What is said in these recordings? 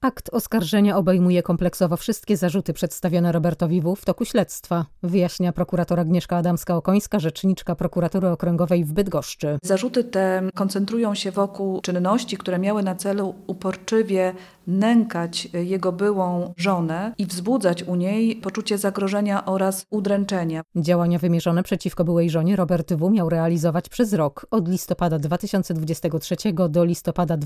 Akt oskarżenia obejmuje kompleksowo wszystkie zarzuty przedstawione Robertowi W. w toku śledztwa, wyjaśnia prokurator Agnieszka Adamska-Okońska, rzeczniczka Prokuratury Okręgowej w Bydgoszczy. Zarzuty te koncentrują się wokół czynności, które miały na celu uporczywie nękać jego byłą żonę i wzbudzać u niej poczucie zagrożenia oraz udręczenia. Działania wymierzone przeciwko byłej żonie Robert W. miał realizować przez rok, od listopada 2023 do listopada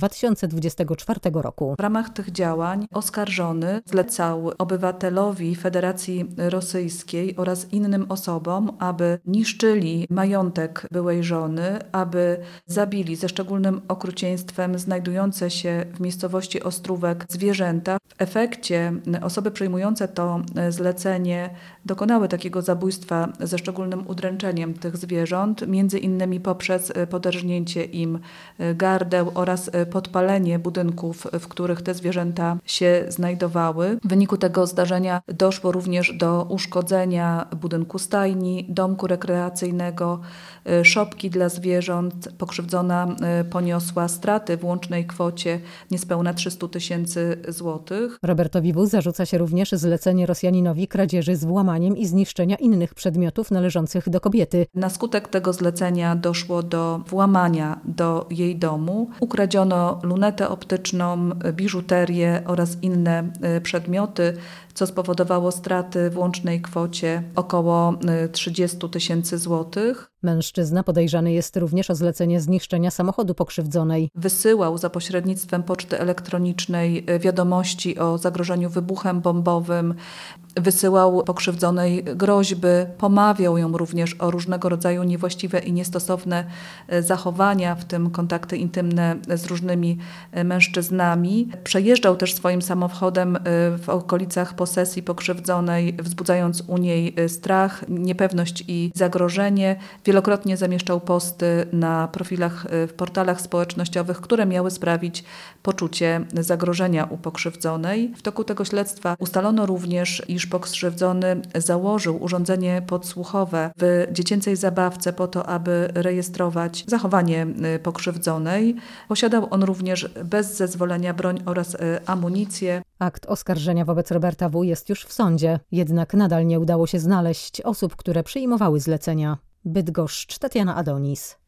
2024 roku. W ramach tych działań oskarżony zlecał obywatelowi Federacji Rosyjskiej oraz innym osobom, aby niszczyli majątek byłej żony, aby zabili ze szczególnym okrucieństwem znajdujące się w miejscowości Ostrówek zwierzęta. W efekcie osoby przyjmujące to zlecenie dokonały takiego zabójstwa ze szczególnym udręczeniem tych zwierząt, między innymi poprzez poderżnięcie im gardeł oraz podpalenie budynków, w których te zwierzęta się znajdowały. W wyniku tego zdarzenia doszło również do uszkodzenia budynku stajni, domku rekreacyjnego, szopki dla zwierząt. Pokrzywdzona poniosła straty w łącznej kwocie niespełna 300 000 złotych. Robertowi W. zarzuca się również zlecenie Rosjaninowi kradzieży z włamaniem i zniszczenia innych przedmiotów należących do kobiety. Na skutek tego zlecenia doszło do włamania do jej domu. Ukradziono lunetę optyczną, biżuterię oraz inne przedmioty, co spowodowało straty w łącznej kwocie około 30 000 złotych. Mężczyzna podejrzany jest również o zlecenie zniszczenia samochodu pokrzywdzonej. Wysyłał za pośrednictwem poczty elektronicznej wiadomości o zagrożeniu wybuchem bombowym, wysyłał pokrzywdzonej groźby, pomawiał ją również o różnego rodzaju niewłaściwe i niestosowne zachowania, w tym kontakty intymne z różnymi mężczyznami. Przejeżdżał też swoim samochodem w okolicach posesji pokrzywdzonej, wzbudzając u niej strach, niepewność i zagrożenie. Wielokrotnie zamieszczał posty na profilach w portalach społecznościowych, które miały sprawić poczucie zagrożenia u pokrzywdzonej. W toku tego śledztwa ustalono również, iż pokrzywdzony założył urządzenie podsłuchowe w dziecięcej zabawce po to, aby rejestrować zachowanie pokrzywdzonej. Posiadał on również bez zezwolenia broń oraz amunicję. Akt oskarżenia wobec Roberta W. jest już w sądzie, jednak nadal nie udało się znaleźć osób, które przyjmowały zlecenia. Bydgoszcz, Tatiana Adonis.